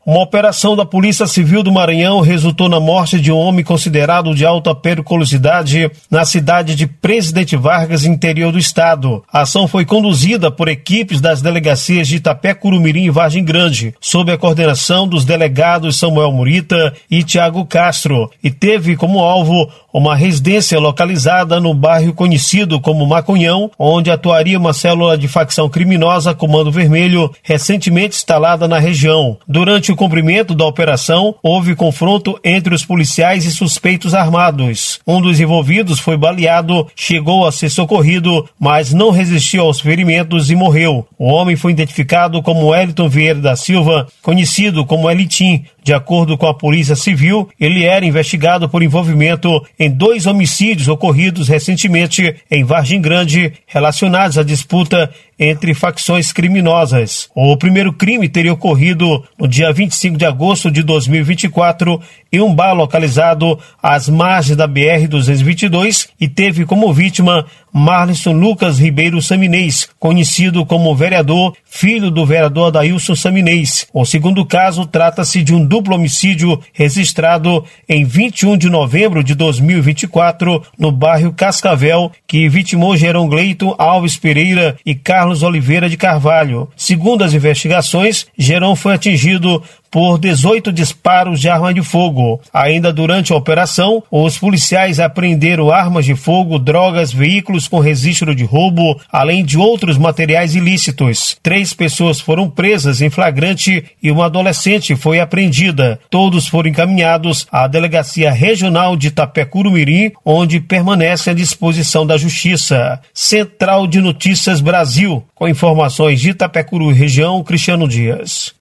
Uma operação da Polícia Civil do Maranhão resultou na morte de um homem considerado de alta periculosidade na cidade de Presidente Vargas, interior do estado. A ação foi conduzida por equipes das delegacias de Itapé-Curumirim e Vargem Grande, sob a coordenação dos delegados Samuel Murita e Tiago Castro, e teve como alvo uma residência localizada no bairro conhecido como Maconhão, onde atuaria uma célula de facção criminosa Comando Vermelho, recentemente instalada na região. Durante o cumprimento da operação, houve confronto entre os policiais e suspeitos armados. Um dos envolvidos foi baleado, chegou a ser socorrido, mas não resistiu aos ferimentos e morreu. O homem foi identificado como Wellington Vieira da Silva, conhecido como Elitim. De acordo com a Polícia Civil, ele era investigado por envolvimento em 2 homicídios ocorridos recentemente em Vargem Grande, relacionados à disputa entre facções criminosas. O primeiro crime teria ocorrido no dia 25 de agosto de 2024 em um bar localizado às margens da BR-222 e teve como vítima Marlisson Lucas Ribeiro Saminês, conhecido como vereador, filho do vereador Adailson Saminês. O segundo caso trata-se de um duplo homicídio registrado em 21 de novembro de 2024 no bairro Cascavel, que vitimou Gerão Gleiton Alves Pereira e Carlos Oliveira de Carvalho. Segundo as investigações, Gerão foi atingido por 18 disparos de arma de fogo. Ainda durante a operação, os policiais apreenderam armas de fogo, drogas, veículos com registro de roubo, além de outros materiais ilícitos. 3 pessoas foram presas em flagrante e uma adolescente foi apreendida. Todos foram encaminhados à Delegacia Regional de Itapé-Curumirim, onde permanecem à disposição da Justiça. Central de Notícias Brasil, com informações de Itapé-Curu região, Cristiano Dias.